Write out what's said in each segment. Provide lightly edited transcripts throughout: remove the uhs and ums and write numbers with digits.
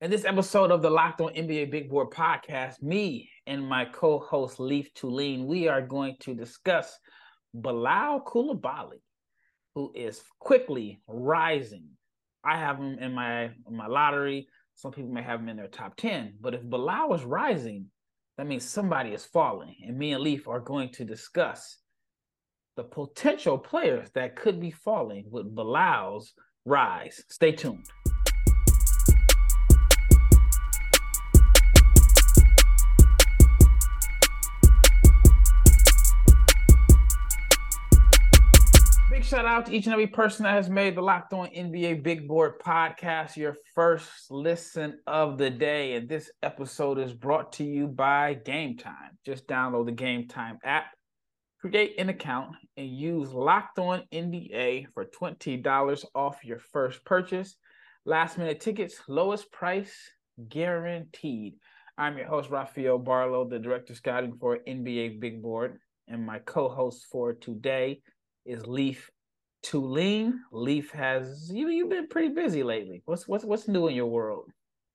In this episode of the Locked On NBA Big Board podcast, me and my co-host Leif Tulane, we are going to discuss Bilal Coulibaly, who is quickly rising. I have him in my lottery. Some people may have him in their top 10. But if Bilal is rising, that means somebody is falling. And me and Leif are going to discuss the potential players that could be falling with Bilal's rise. Stay tuned. Big shout out to each and every person that has made the Locked On NBA Big Board podcast your first listen of the day. And this episode is brought to you by Game Time. Just download the Game Time app, create an account, and use Locked On NBA for $20 off your first purchase. Last minute tickets, lowest price guaranteed. I'm your host, Rafael Barlow, the director scouting for NBA Big Board. And my co-host for today is Leif Tulane. Leif, has you've been pretty busy lately. What's new in your world?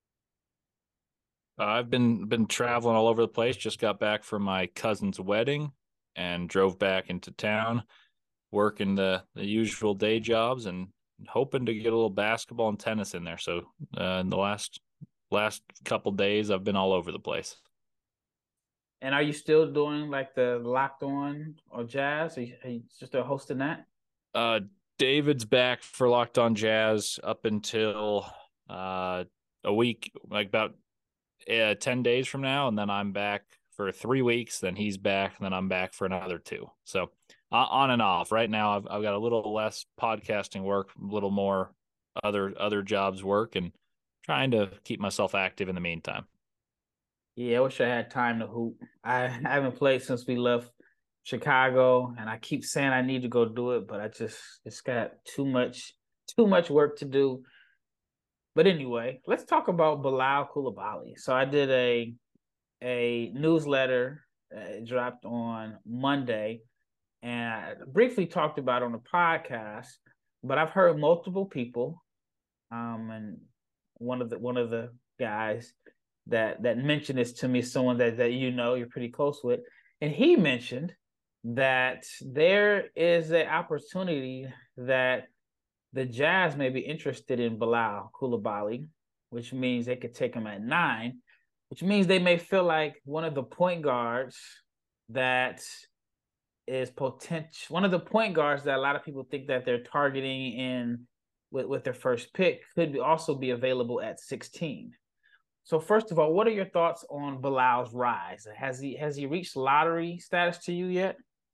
I've been traveling all over the place. Just got back from my cousin's wedding and drove back into town, working the usual day jobs and hoping to get a little basketball and tennis in there. So in the last couple days, I've been all over the place. And are you still doing like the Locked On or Jazz? Are you still hosting that? David's back for Locked On Jazz up until a week, like about 10 days from now, and then I'm back for 3 weeks. Then he's back, and then I'm back for another 2. So on and off. Right now, I've got a little less podcasting work, a little more other jobs work, and trying to keep myself active in the meantime. Yeah, I wish I had time to hoop. I haven't played since we left Chicago, and I keep saying I need to go do it, but it's got too much work to do. But anyway, let's talk about Bilal Coulibaly. So I did a newsletter, dropped on Monday, and I briefly talked about it on the podcast. But I've heard multiple people, and one of the guys that mentioned this to me, someone that you're pretty close with, and he mentioned that there is an opportunity that the Jazz may be interested in Bilal Coulibaly, which means they could take him at 9, which means they may feel like one of the point guards that is potential, one of the point guards that a lot of people think that they're targeting in with their first pick could also be available at 16. So first of all, what are your thoughts on Bilal's rise? Has he reached lottery status to you yet?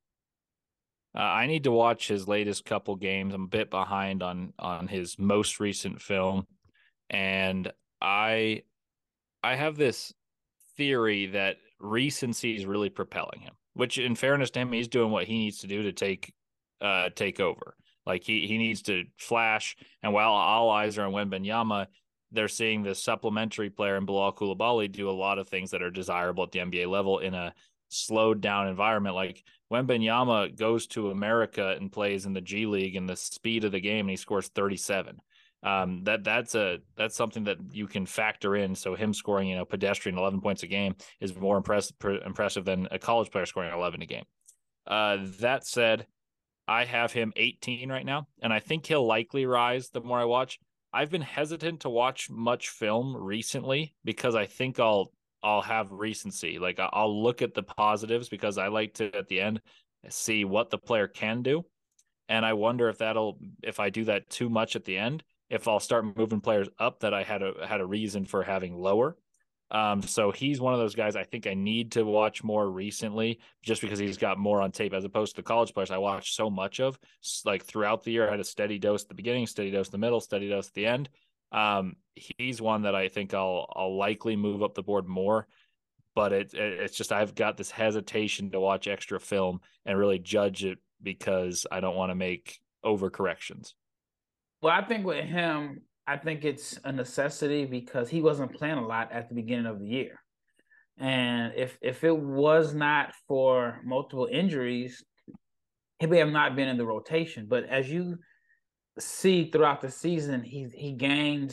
I need to watch his latest couple games. I'm a bit behind on his most recent film, and I have this theory that recency is really propelling him. Which, in fairness to him, he's doing what he needs to do to take over. Like he needs to flash, and while all eyes are on Wembanyama, they're seeing this supplementary player in Bilal Coulibaly do a lot of things that are desirable at the NBA level in a slowed down environment. Like Wembanyama goes to America and plays in the G League and the speed of the game, and he scores 37. That's something that you can factor in. So him scoring, pedestrian 11 points a game is more impressive than a college player scoring 11 a game. That said, I have him 18 right now, and I think he'll likely rise the more I watch. I've been hesitant to watch much film recently because I think I'll have recency. Like I'll look at the positives because I like to at the end see what the player can do, and I wonder if I do that too much at the end, if I'll start moving players up that I had a reason for having lower. So he's one of those guys I think I need to watch more recently just because he's got more on tape as opposed to the college players I watched so much of. Like throughout the year, I had a steady dose at the beginning, steady dose in the middle, steady dose at the end. He's one that I think I'll likely move up the board more, but it's just I've got this hesitation to watch extra film and really judge it because I don't want to make overcorrections. Well, I think with him, I think it's a necessity because he wasn't playing a lot at the beginning of the year. And if it was not for multiple injuries, he may have not been in the rotation. But as you see throughout the season, he gains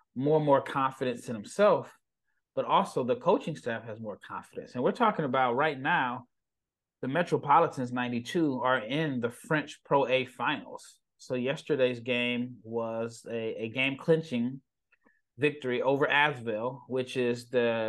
more and more confidence in himself, but also the coaching staff has more confidence. And we're talking about right now, the Metropolitans 92 are in the French Pro A finals. So yesterday's game was a game clinching victory over Asvel, which is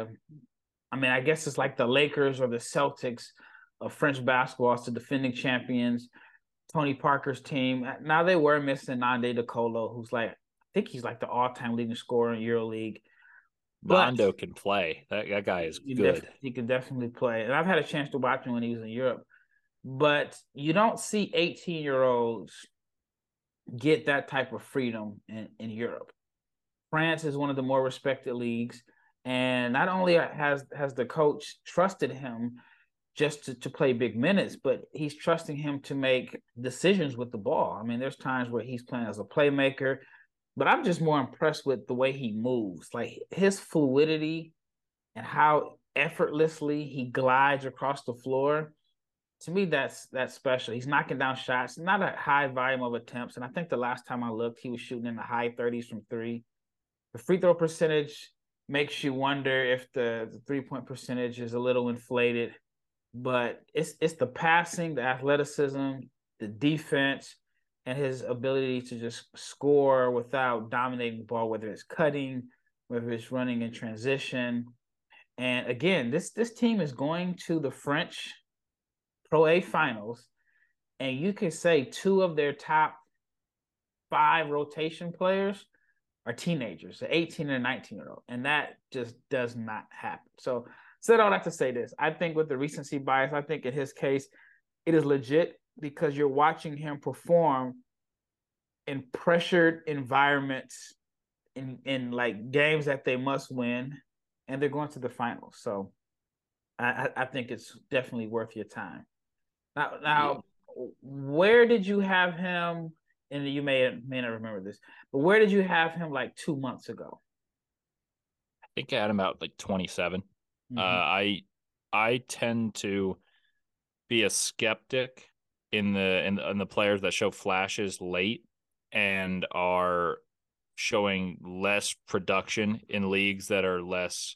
I guess it's like the Lakers or the Celtics of French basketball. It's the defending champions. Tony Parker's team. Now they were missing Nande DeColo, who's like, I think he's like the all-time leading scorer in EuroLeague. But Nando can play. That guy is good. He can definitely play. And I've had a chance to watch him when he was in Europe. But you don't see 18-year-olds get that type of freedom in Europe. France is one of the more respected leagues. And not only has the coach trusted him just to play big minutes, but he's trusting him to make decisions with the ball. I mean, there's times where he's playing as a playmaker, but I'm just more impressed with the way he moves, like his fluidity and how effortlessly he glides across the floor. To me, that's special. He's knocking down shots, not a high volume of attempts. And I think the last time I looked, he was shooting in the high 30s from three. The free throw percentage makes you wonder if the 3-point percentage is a little inflated, but it's the passing, the athleticism, the defense, and his ability to just score without dominating the ball, whether it's cutting, whether it's running in transition. And again, this team is going to the French Pro A finals, and you could say 2 of their top 5 rotation players are teenagers, an 18 and a 19-year-old, and that just does not happen. So said all that to say this. I think with the recency bias, I think in his case, it is legit because you're watching him perform in pressured environments in like games that they must win, and they're going to the finals. So I think it's definitely worth your time. Now, where did you have him? And you may not remember this, but where did you have him like 2 months ago? I think I had him about like 27. I tend to be a skeptic in the players that show flashes late and are showing less production in leagues that are less.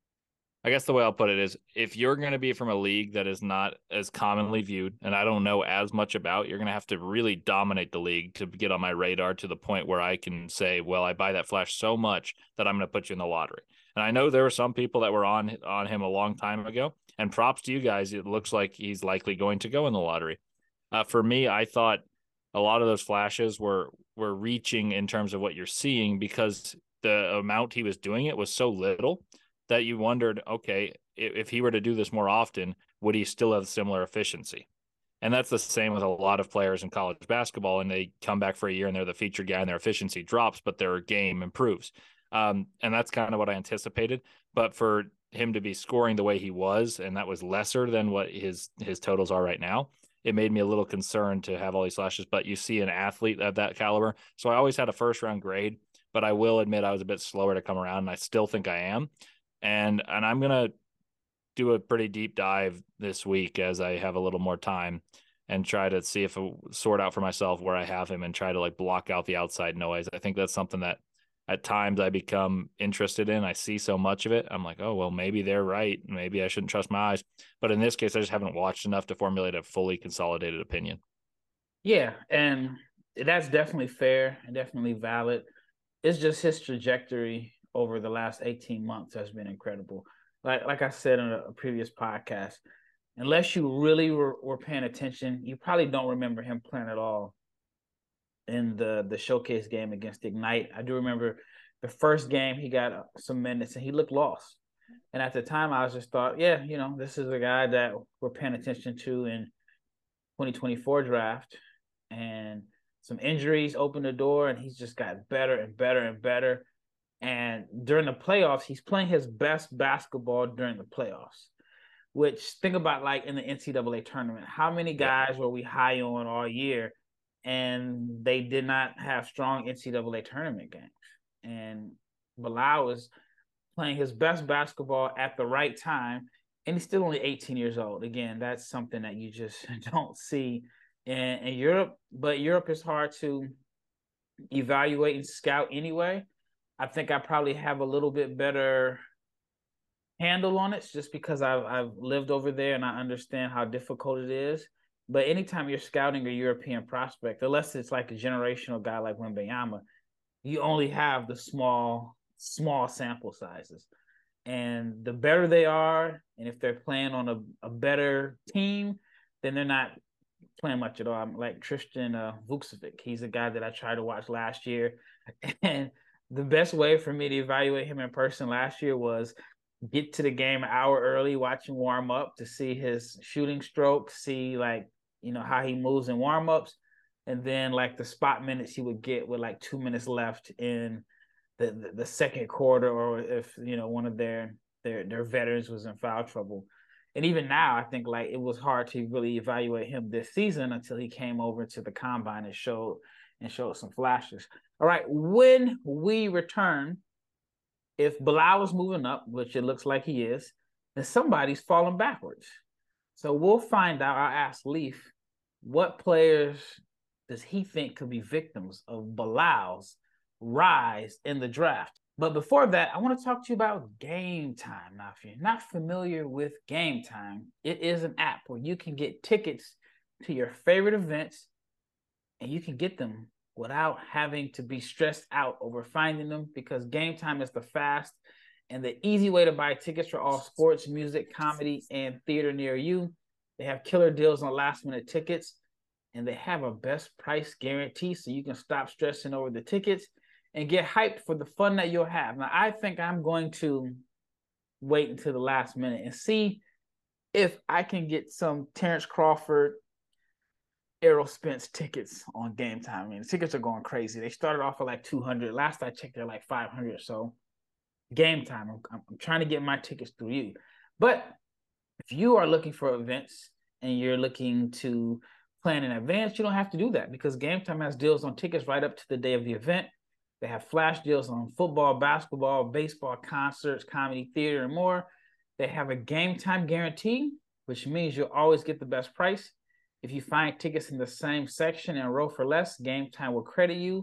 I guess the way I'll put it is, if you're going to be from a league that is not as commonly viewed, and I don't know as much about, you're going to have to really dominate the league to get on my radar to the point where I can say, well, I buy that flash so much that I'm going to put you in the lottery. And I know there were some people that were on him a long time ago, and props to you guys. It looks like he's likely going to go in the lottery. For me, I thought a lot of those flashes were reaching in terms of what you're seeing, because the amount he was doing it was so little that you wondered, okay, if he were to do this more often, would he still have similar efficiency? And that's the same with a lot of players in college basketball, and they come back for a year and they're the featured guy and their efficiency drops, but their game improves. And that's kind of what I anticipated. But for him to be scoring the way he was, and that was lesser than what his totals are right now, it made me a little concerned to have all these flashes. But you see an athlete of that caliber. So I always had a first round grade, but I will admit I was a bit slower to come around, and I still think I am. And I'm going to do a pretty deep dive this week as I have a little more time, and try to see if I sort out for myself where I have him and try to like block out the outside noise. I think that's something that at times I become interested in. I see so much of it. I'm like, oh, well, maybe they're right. Maybe I shouldn't trust my eyes. But in this case, I just haven't watched enough to formulate a fully consolidated opinion. Yeah, and that's definitely fair and definitely valid. It's just his trajectory over the last 18 months has been incredible. Like I said in a previous podcast, unless you really were paying attention, you probably don't remember him playing at all in the showcase game against Ignite. I do remember the first game he got some minutes and he looked lost. And at the time, I was just thought, yeah, this is a guy that we're paying attention to in 2024 draft. And some injuries opened the door, and he's just got better and better and better. And during the playoffs, he's playing his best basketball during the playoffs, which think about like in the NCAA tournament, how many guys were we high on all year and they did not have strong NCAA tournament games? And Bilal is playing his best basketball at the right time, and he's still only 18 years old. Again, that's something that you just don't see in Europe, but Europe is hard to evaluate and scout anyway. I think I probably have a little bit better handle on it just because I've lived over there and I understand how difficult it is. But anytime you're scouting a European prospect, unless it's like a generational guy like Wembanyama, you only have the small sample sizes. And the better they are, and if they're playing on a better team, then they're not playing much at all. I'm like Tristan Vukcevic. He's a guy that I tried to watch last year. And the best way for me to evaluate him in person last year was get to the game an hour early, watch him warm up to see his shooting stroke, see like, how he moves in warm ups. And then like the spot minutes he would get with like 2 minutes left in the second quarter, or if one of their veterans was in foul trouble. And even now, I think like it was hard to really evaluate him this season until he came over to the combine and showed some flashes. All right, when we return, if Bilal is moving up, which it looks like he is, then somebody's falling backwards. So we'll find out. I'll ask Leaf, what players does he think could be victims of Bilal's rise in the draft? But before that, I want to talk to you about Game Time. Now, if you're not familiar with Game Time, it is an app where you can get tickets to your favorite events, and you can get them without having to be stressed out over finding them, because Game Time is the fast and the easy way to buy tickets for all sports, music, comedy, and theater near you. They have killer deals on last-minute tickets, and they have a best price guarantee, so you can stop stressing over the tickets and get hyped for the fun that you'll have. Now, I think I'm going to wait until the last minute and see if I can get some Terrence Crawford, Errol Spence tickets on Game Time. I mean, the tickets are going crazy. They started off at like 200. Last I checked, they're like 500. So Game Time, I'm trying to get my tickets through you. But if you are looking for events and you're looking to plan in advance, you don't have to do that, because Game Time has deals on tickets right up to the day of the event. They have flash deals on football, basketball, baseball, concerts, comedy, theater, and more. They have a Game Time guarantee, which means you'll always get the best price. If you find tickets in the same section and row for less, Game Time will credit you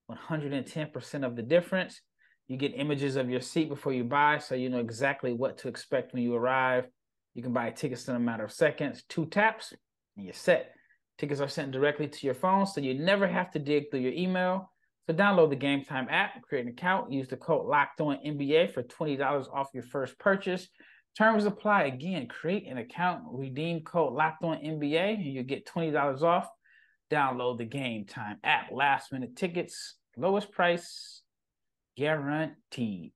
110% of the difference. You get images of your seat before you buy, so you know exactly what to expect when you arrive. You can buy tickets in a matter of seconds, 2 taps, and you're set. Tickets are sent directly to your phone, so you never have to dig through your email. So download the Game Time app, create an account, use the code LOCKEDONNBA for $20 off your first purchase. Terms apply. Again, create an account, redeem code LOCKEDONNBA, and you get $20 off. Download the Game Time app. Last minute tickets, lowest price, guaranteed.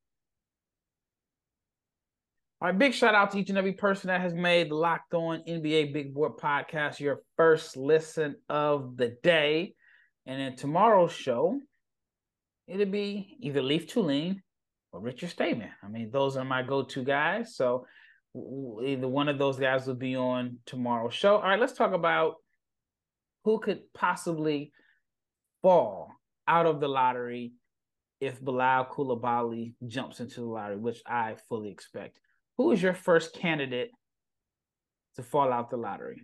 All right, big shout out to each and every person that has made the Locked On NBA Big Board podcast your first listen of the day. And in tomorrow's show, it'll be either Leaf Tulane or Richard Statement. I mean, those are my go-to guys. So either one of those guys will be on tomorrow's show. All right, let's talk about who could possibly fall out of the lottery if Bilal Coulibaly jumps into the lottery, which I fully expect. Who is your first candidate to fall out the lottery?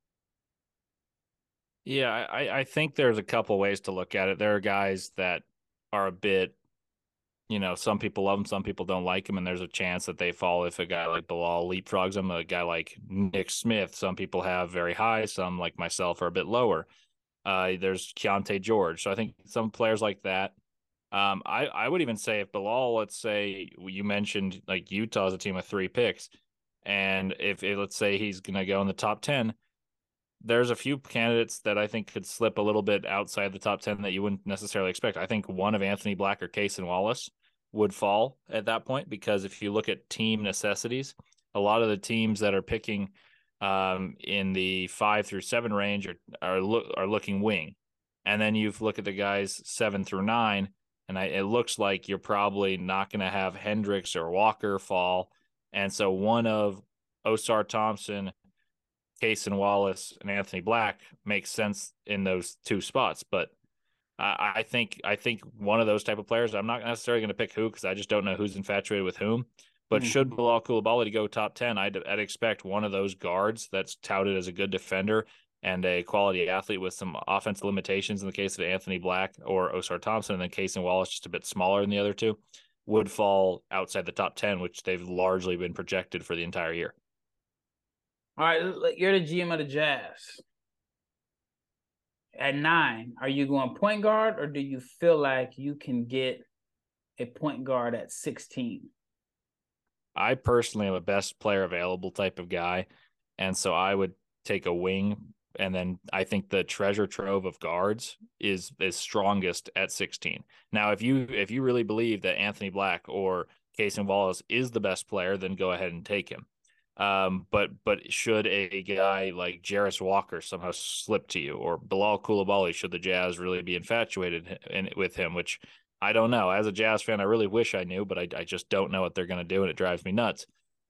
Yeah, I think there's a couple ways to look at it. There are guys that are a bit, some people love them, some people don't like them, and there's a chance that they fall if a guy like Bilal leapfrogs them. A guy like Nick Smith, some people have very high, some like myself are a bit lower. There's Keontae George. So I think some players like that. I would even say if Bilal, let's say you mentioned like Utah's a team of 3 picks, and if let's say he's going to go in the top 10, there's a few candidates that I think could slip a little bit outside the top 10 that you wouldn't necessarily expect. I think one of Anthony Black or Cason Wallace would fall at that point, because if you look at team necessities, a lot of the teams that are picking in the 5 through 7 range are looking wing. And then you look at the guys 7 through 9, and it looks like you're probably not going to have Hendricks or Walker fall. And so one of Osar Thompson, Cason Wallace, and Anthony Black makes sense in those 2 spots. But I think one of those type of players, I'm not necessarily going to pick who, because I just don't know who's infatuated with whom. But should Bilal Coulibaly go top 10, I'd expect one of those guards that's touted as a good defender and a quality athlete with some offensive limitations in the case of Anthony Black or Osar Thompson, and then Cason Wallace just a bit smaller than the other two, would fall outside the top 10, which they've largely been projected for the entire year. All right, you're the GM of the Jazz. At 9, are you going point guard, or do you feel like you can get a point guard at 16? I personally am a best player available type of guy, and so I would take a wing, and then I think the treasure trove of guards is strongest at 16. Now, if you really believe that Anthony Black or Cason Wallace is the best player, then go ahead and take him. But should a guy like Jarris Walker somehow slip to you, or Bilal Coulibaly, should the Jazz really be infatuated with him, which I don't know. As a Jazz fan, I really wish I knew, but I just don't know what they're going to do, and it drives me nuts.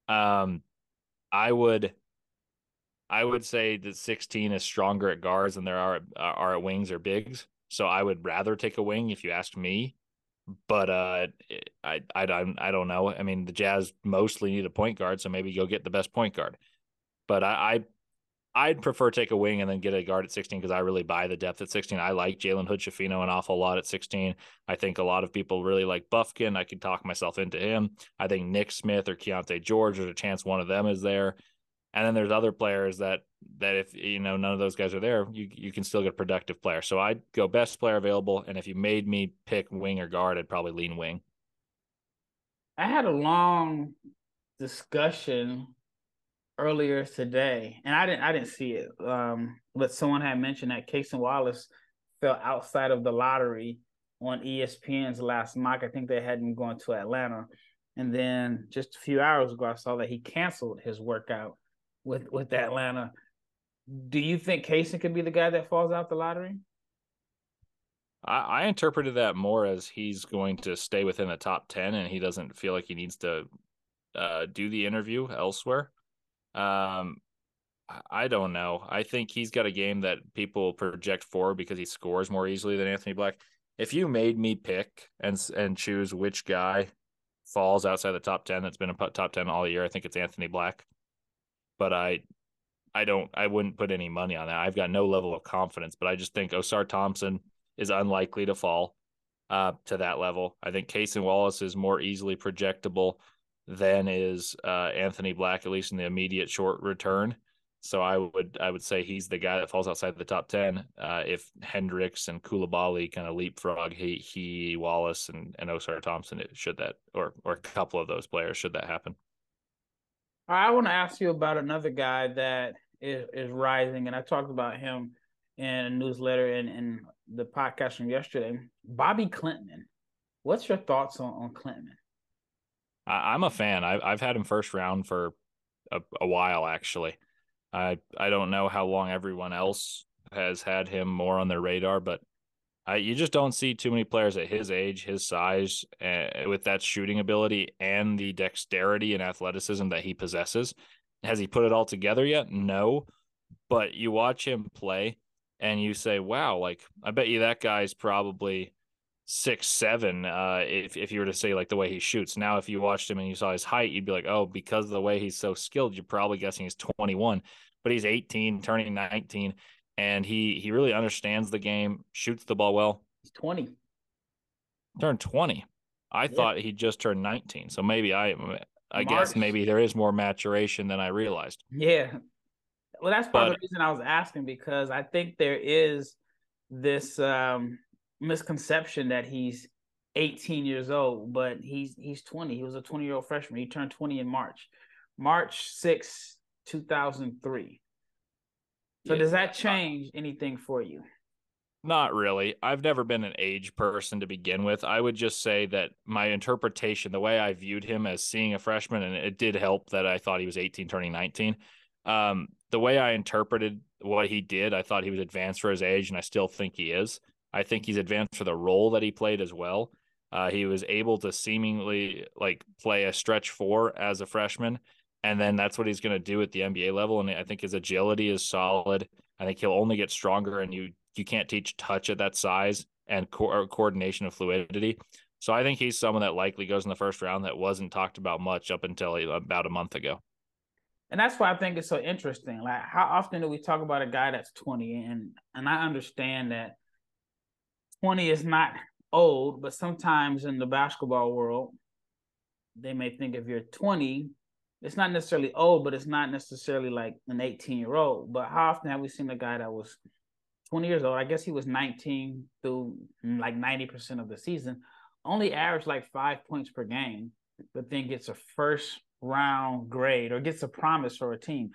I would say that 16 is stronger at guards than there are at wings or bigs. So I would rather take a wing if you ask me. But I don't know. I mean, the Jazz mostly need a point guard, so maybe go get the best point guard. But I'd prefer take a wing and then get a guard at 16 because I really buy the depth at 16. I like Jalen Hood-Schifino an awful lot at 16. I think a lot of people really like Bufkin. I could talk myself into him. I think Nick Smith or Keontae George, there's a chance one of them is there. And then there's other players that if none of those guys are there, you can still get a productive player. So I'd go best player available, and if you made me pick wing or guard, I'd probably lean wing. I had a long discussion earlier today, and I didn't see it. But someone had mentioned that Cason Wallace fell outside of the lottery on ESPN's last mock. I think they had him going to Atlanta, and then just a few hours ago, I saw that he canceled his workout with Atlanta. Do you think Cason could be the guy that falls out the lottery? I interpreted that more as he's going to stay within the top 10, and he doesn't feel like he needs to do the interview elsewhere. I don't know. I think he's got a game that people project forward because he scores more easily than Anthony Black. If you made me pick and choose which guy falls outside the top 10 that's been a top 10 all year, I think it's Anthony Black. But I wouldn't put any money on that. I've got no level of confidence, but I just think Osar Thompson is unlikely to fall to that level. I think Cason Wallace is more easily projectable than is Anthony Black, at least in the immediate short return. So I would say he's the guy that falls outside the top 10. If Hendricks and Coulibaly kind of leapfrog he Wallace and Osar Thompson, should that or a couple of those players, should that happen. I want to ask you about another guy that is rising, and I talked about him in a newsletter and the podcast from yesterday. Bobby Klintman. What's your thoughts on Klintman? I'm a fan. I've had him first round for a while, actually. I don't know how long everyone else has had him more on their radar, but you just don't see too many players at his age, his size, with that shooting ability and the dexterity and athleticism that he possesses. Has he put it all together yet? No. But you watch him play and you say, wow, like, I bet you that guy's probably 6'7", if you were to say like the way he shoots. Now, if you watched him and you saw his height, you'd be like, oh, because of the way he's so skilled, you're probably guessing he's 21, but he's 18, turning 19, and he really understands the game, shoots the ball well. He's 20. Turned 20. I thought he just turned 19. So maybe I guess maybe there is more maturation than I realized. Yeah. Well, that's part of the reason I was asking, because I think there is this misconception that he's 18 years old, but he's 20. He was a 20-year-old freshman. He turned 20 in March 6, 2003. So does that change anything for you? Not really. I've never been an age person to begin with. I would just say that my interpretation, the way I viewed him as seeing a freshman, and it did help that I thought he was 18 turning 19. The way I interpreted what he did, I thought he was advanced for his age, and I still think he is. I think he's advanced for the role that he played as well. He was able to seemingly like play a stretch four as a freshman, and then that's what he's going to do at the NBA level. And I think his agility is solid. I think he'll only get stronger, and you can't teach touch at that size and coordination of fluidity. So I think he's someone that likely goes in the first round that wasn't talked about much up until about a month ago. And that's why I think it's so interesting. Like, how often do we talk about a guy that's 20? And I understand that 20 is not old, but sometimes in the basketball world, they may think if you're 20, it's not necessarily old, but it's not necessarily like an 18-year-old. But how often have we seen a guy that was 20 years old? I guess he was 19 through like 90% of the season, only averaged like 5 points per game, but then gets a first round grade or gets a promise for a team.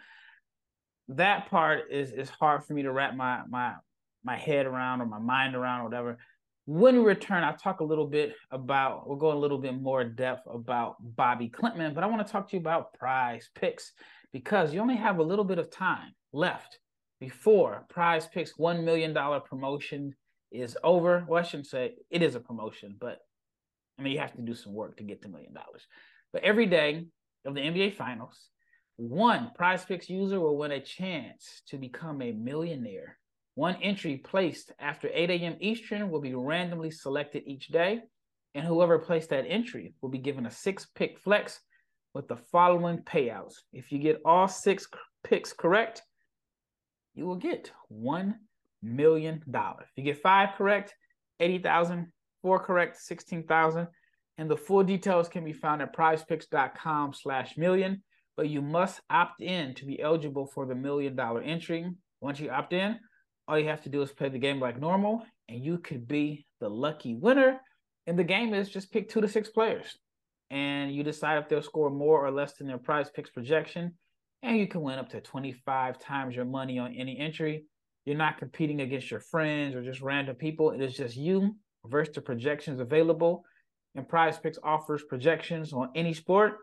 That part is hard for me to wrap my head around or my mind around or whatever. When we return, I'll talk a little bit about, we'll go a little bit more depth about Bobby Klintman, but I want to talk to you about Prize Picks because you only have a little bit of time left before Prize Picks $1 million promotion is over. Well, I shouldn't say it is a promotion, but I mean, you have to do some work to get to $1 million. But every day of the NBA Finals, one Prize Picks user will win a chance to become a millionaire. One entry placed after 8 a.m. Eastern will be randomly selected each day, and whoever placed that entry will be given a 6-pick flex with the following payouts. If you get all 6 picks correct, you will get $1 million. If you get 5 correct, 80,000, 4 correct, 16,000. And the full details can be found at prizepicks.com/million, but you must opt in to be eligible for the $1 million entry. Once you opt in, all you have to do is play the game like normal, and you could be the lucky winner. And the game is just pick 2 to 6 players, and you decide if they'll score more or less than their Prize Picks projection, and you can win up to 25 times your money on any entry. You're not competing against your friends or just random people. It is just you versus the projections available. And Prize Picks offers projections on any sport: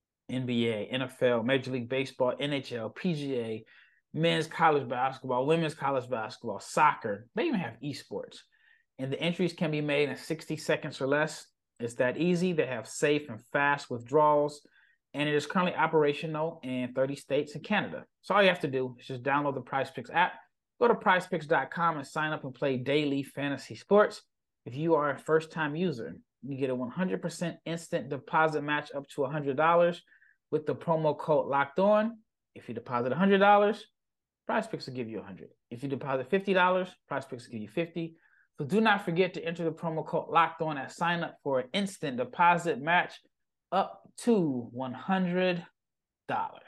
NBA, NFL, Major League Baseball, NHL, PGA, men's college basketball, women's college basketball, soccer. They even have esports. And the entries can be made in 60 seconds or less. It's that easy. They have safe and fast withdrawals. And it is currently operational in 30 states and Canada. So all you have to do is just download the Prize Picks app, go to prizepicks.com and sign up and play daily fantasy sports. If you are a first-time user, you get a 100% instant deposit match up to $100 with the promo code Locked On. If you deposit $100, Prize Picks will give you $100. If you deposit $50, Prize Picks will give you $50. So do not forget to enter the promo code Locked On at sign up for an instant deposit match up to $100. All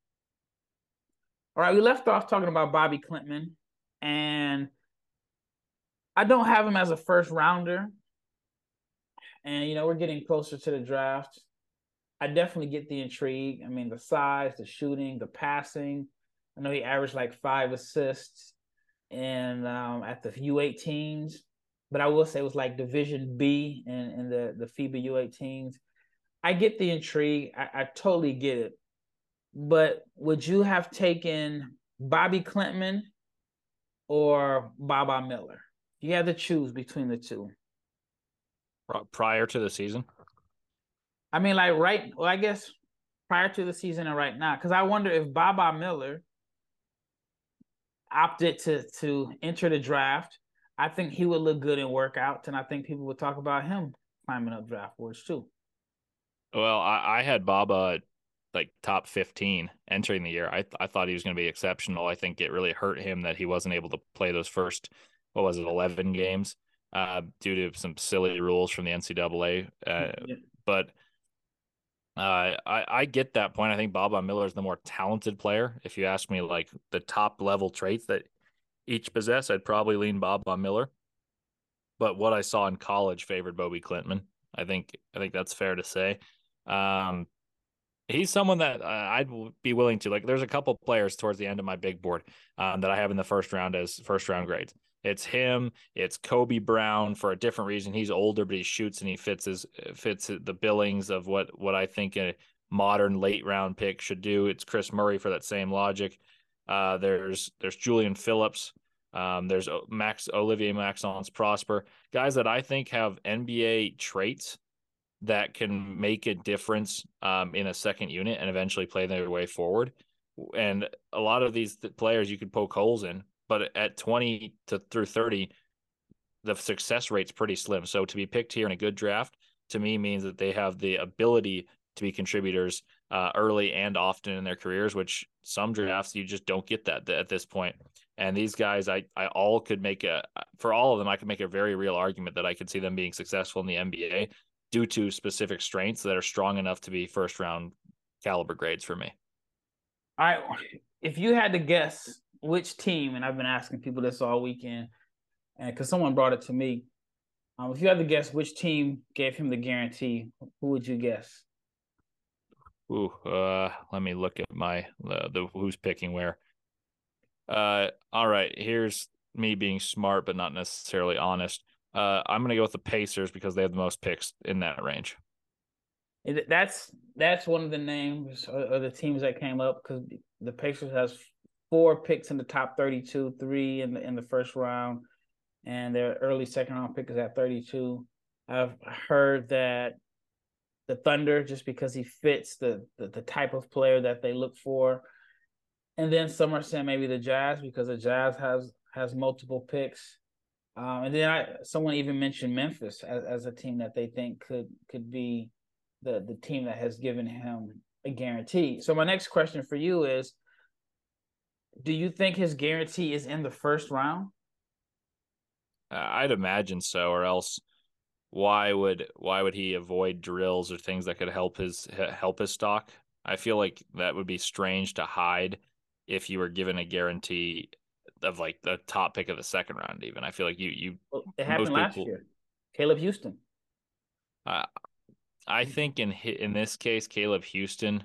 right, we left off talking about Bobby Klintman, and I don't have him as a first rounder. And, we're getting closer to the draft. I definitely get the intrigue. I mean, the size, the shooting, the passing. I know he averaged like 5 assists and at the U18s, but I will say it was like Division B in the FIBA U18s. I get the intrigue. I totally get it. But would you have taken Bobby Klintman or Baba Miller? You had to choose between the two. Prior to the season? I mean, like I guess prior to the season and right now, because I wonder if Baba Miller opted to enter the draft, I think he would look good in workouts, and I think people would talk about him climbing up draft boards too. Well, I had Baba like top 15 entering the year. I thought he was going to be exceptional. I think it really hurt him that he wasn't able to play those first, 11 games due to some silly rules from the NCAA. But I get that point. I think Baba Miller is the more talented player. If you ask me, like the top level traits that each possess, I'd probably lean Baba Miller. But what I saw in college favored Bobby Klintman. I think that's fair to say. He's someone that I'd be willing to, like, there's a couple players towards the end of my big board that I have in the first round as first round grades. It's him. It's Kobe Brown for a different reason. He's older, but he shoots and he fits the billings of what I think a modern late round pick should do. It's Chris Murray for that same logic. There's Julian Phillips. There's Olivier Maxence Prosper, guys that I think have NBA traits that can make a difference in a second unit and eventually play their way forward. And a lot of these players you could poke holes in, but at 20 through 30, the success rate's pretty slim. So to be picked here in a good draft, to me, means that they have the ability to be contributors early and often in their careers, which some drafts you just don't get that at this point. And these guys, I all could make for all of them, I could make a very real argument that I could see them being successful in the NBA due to specific strengths that are strong enough to be first round caliber grades for me. All right. If you had to guess which team, and I've been asking people this all weekend, and because someone brought it to me, if you had to guess which team gave him the guarantee, who would you guess? Ooh, let me look at the who's picking where. All right. Here's me being smart, but not necessarily honest. I'm gonna go with the Pacers because they have the most picks in that range. That's one of the names or the teams that came up because the Pacers has 4 picks in the top 32, 3 in the first round, and their early second round pick is at 32. I've heard that the Thunder, just because he fits the type of player that they look for, and then some are saying maybe the Jazz because the Jazz has multiple picks. And then someone even mentioned Memphis as a team that they think could be the team that has given him a guarantee. So my next question for you is, do you think his guarantee is in the first round? I'd imagine so, or else why would he avoid drills or things that could help his stock? I feel like that would be strange to hide if you were given a guarantee of like the top pick of the second round. Even I feel like well, it happened last year. Caleb Houston. I think in this case, Caleb Houston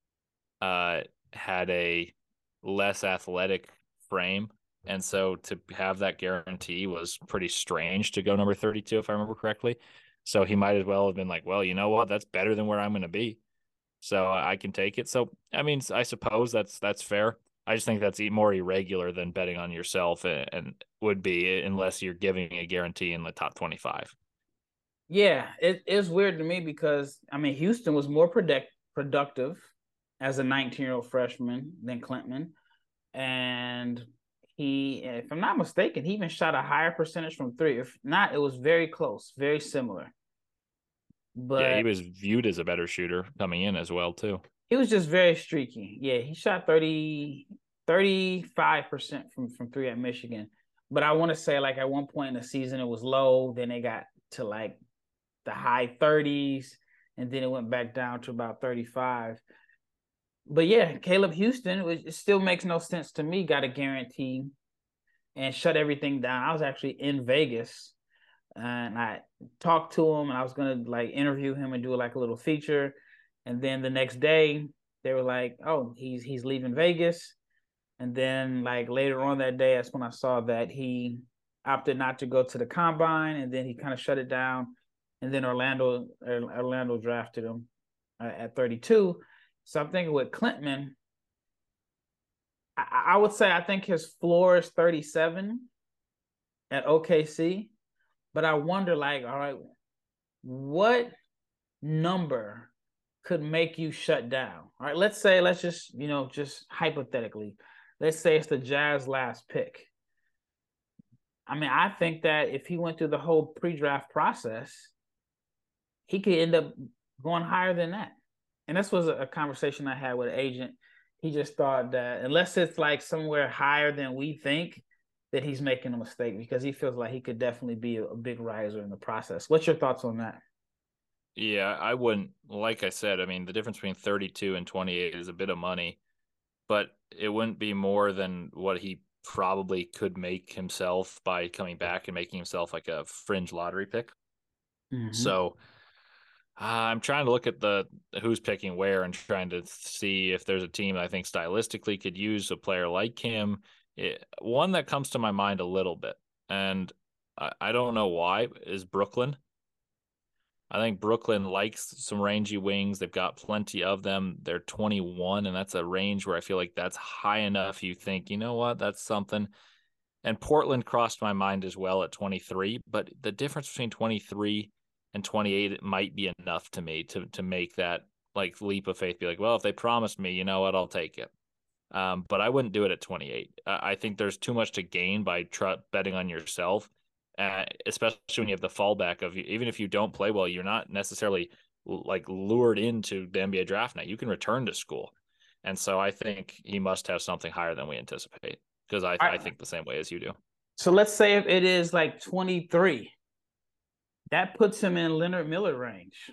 had a less athletic frame, and so to have that guarantee was pretty strange to go number 32, if I remember correctly. So he might as well have been like, well, you know what? That's better than where I'm going to be. So I can take it. So, I mean, I suppose that's fair. I just think that's more irregular than betting on yourself and would be unless you're giving a guarantee in the top 25. Yeah, it is weird to me because, I mean, Houston was more productive as a 19-year-old freshman than Klintman. And he, if I'm not mistaken, he even shot a higher percentage from three. If not, it was very close, very similar. But yeah, he was viewed as a better shooter coming in as well, too. He was just very streaky. Yeah, he shot 35% from three at Michigan. But I want to say, like, at one point in the season, it was low. Then it got to like the high 30s, and then it went back down to about 35. But yeah, Caleb Houston, it still makes no sense to me, got a guarantee and shut everything down. I was actually in Vegas and I talked to him and I was going to like interview him and do like a little feature. And then the next day they were like, oh, he's leaving Vegas. And then like later on that day, that's when I saw that he opted not to go to the combine and then he kind of shut it down. And then Orlando drafted him at 32. So I'm thinking with Klintman, I would say I think his floor is 37 at OKC. But I wonder, like, all right, what number could make you shut down? All right, let's just, just hypothetically, let's say it's the Jazz last pick. I mean, I think that if he went through the whole pre-draft process, he could end up going higher than that. And this was a conversation I had with an agent. He just thought that unless it's like somewhere higher than we think, that he's making a mistake because he feels like he could definitely be a big riser in the process. What's your thoughts on that? Yeah, I wouldn't, like I said, I mean, the difference between 32 and 28 is a bit of money, but it wouldn't be more than what he probably could make himself by coming back and making himself like a fringe lottery pick. Mm-hmm. So I'm trying to look at the who's picking where and trying to see if there's a team I think stylistically could use a player like him. One that comes to my mind a little bit, and I don't know why, is Brooklyn. I think Brooklyn likes some rangy wings. They've got plenty of them. They're 21, and that's a range where I feel like that's high enough. You think, you know what, that's something. And Portland crossed my mind as well at 23, but the difference between 23 and 28 it might be enough to me to make that like leap of faith. Be like, well, if they promised me, you know what, I'll take it. But I wouldn't do it at 28. I think there's too much to gain by betting on yourself, especially when you have the fallback of even if you don't play well, you're not necessarily like lured into the NBA draft night. You can return to school. And so I think he must have something higher than we anticipate, because I think the same way as you do. So let's say if it is like 23, that puts him in Leonard Miller range.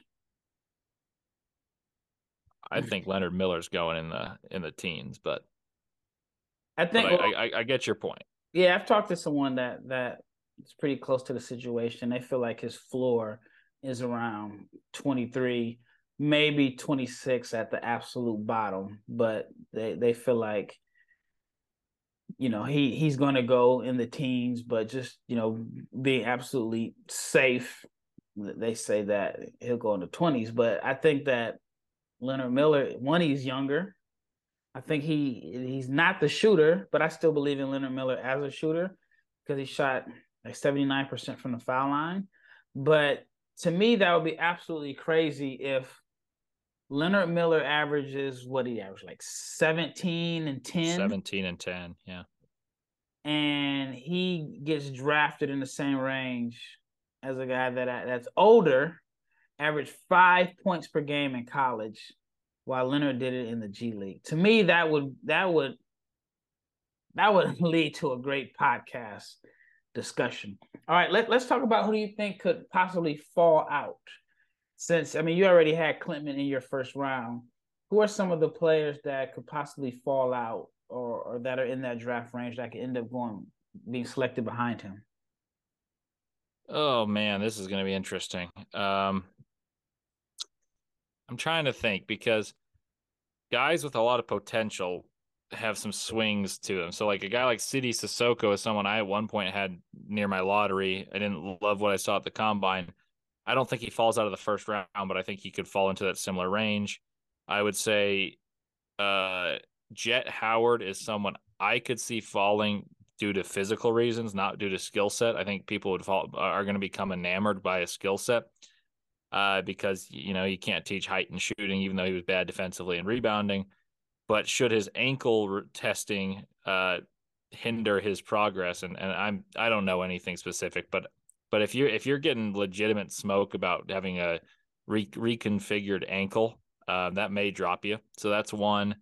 I think Leonard Miller's going in the teens, but I think I get your point. Yeah, I've talked to someone that is pretty close to the situation. They feel like his floor is around 23, maybe 26 at the absolute bottom, but they feel like, you know, he's going to go in the teens, but just, you know, being absolutely safe, they say that he'll go in the 20s. But I think that Leonard Miller, one, he's younger. I think he's not the shooter, but I still believe in Leonard Miller as a shooter because he shot like 79% from the foul line. But to me, that would be absolutely crazy if Leonard Miller averages, what he averaged, like 17 and 10? 17 and 10, yeah. And he gets drafted in the same range as a guy that's older, averaged 5 points per game in college, while Leonard did it in the G League. To me, that would lead to a great podcast discussion. All right, let's talk about who do you think could possibly fall out. Since, I mean, you already had Klintman in your first round. Who are some of the players that could possibly fall out or that are in that draft range that could end up being selected behind him? Oh man, this is going to be interesting. I'm trying to think, because guys with a lot of potential have some swings to them. So like a guy like Sidy Cissoko is someone I at one point had near my lottery. I didn't love what I saw at the combine. I don't think he falls out of the first round, but I think he could fall into that similar range. I would say Jett Howard is someone I could see falling due to physical reasons, not due to skill set. I think people are going to become enamored by a skill set because, you know, you can't teach height and shooting, even though he was bad defensively and rebounding. But should his ankle testing hinder his progress, and I don't know anything specific, but if you're getting legitimate smoke about having a reconfigured ankle, that may drop you. So that's one.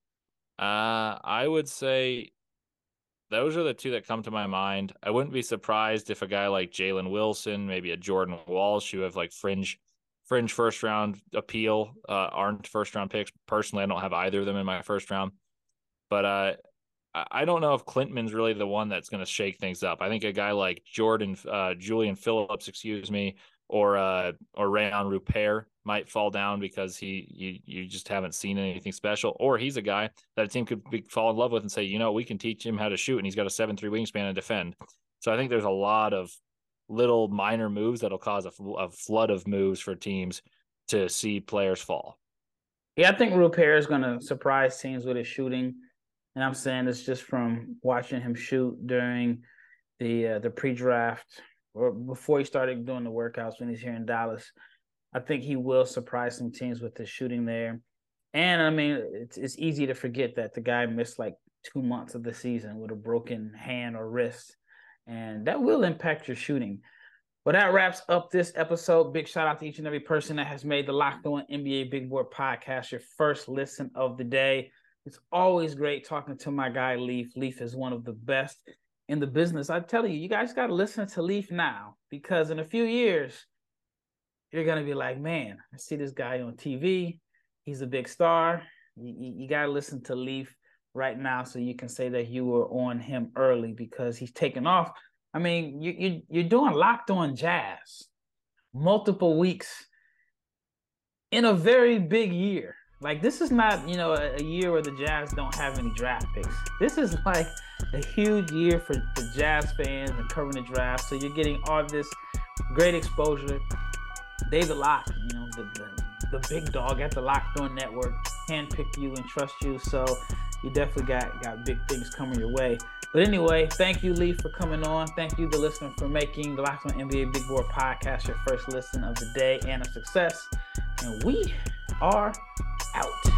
I would say those are the two that come to my mind. I wouldn't be surprised if a guy like Jalen Wilson, maybe a Jordan Walsh, who have like fringe first round appeal, aren't first round picks. Personally, I don't have either of them in my first round, but I don't know if Klintman's really the one that's going to shake things up. I think a guy like Julian Phillips, or Rayon Rupert might fall down because you just haven't seen anything special, or he's a guy that a team could fall in love with and say, you know, we can teach him how to shoot, and he's got a 7'3" wingspan and defend. So I think there's a lot of little minor moves that'll cause a flood of moves for teams to see players fall. Yeah, I think Rupert is going to surprise teams with his shooting. And I'm saying this just from watching him shoot during the pre-draft or before he started doing the workouts when he's here in Dallas. I think he will surprise some teams with his shooting there. And, I mean, it's easy to forget that the guy missed like 2 months of the season with a broken hand or wrist. And that will impact your shooting. Well, that wraps up this episode. Big shout out to each and every person that has made the Locked On NBA Big Board podcast your first listen of the day. It's always great talking to my guy, Leaf. Leaf is one of the best in the business. I tell you, you guys got to listen to Leaf now, because in a few years, you're going to be like, man, I see this guy on TV. He's a big star. You got to listen to Leaf right now so you can say that you were on him early, because he's taken off. I mean, you're doing Locked On Jazz multiple weeks in a very big year. Like, this is not, you know, a year where the Jazz don't have any draft picks. This is like a huge year for the Jazz fans and covering the draft. So you're getting all this great exposure. David Locke, you know, the big dog at the Locked On Network, handpicked you and trust you. So you definitely got big things coming your way. But anyway, thank you, Lee, for coming on. Thank you, the listener, for making the Locked On NBA Big Board podcast your first listen of the day and a success. And we are out.